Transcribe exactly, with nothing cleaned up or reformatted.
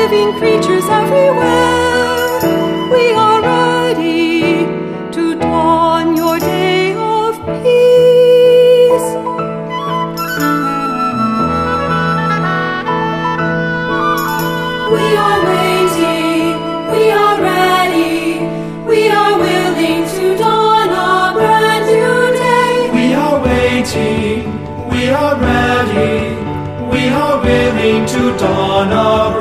living creatures everywhere, we are ready to dawn your day of peace. We are waiting, we are ready, we are willing to dawn a brand new day. We are waiting, we are ready, we are willing to dawn a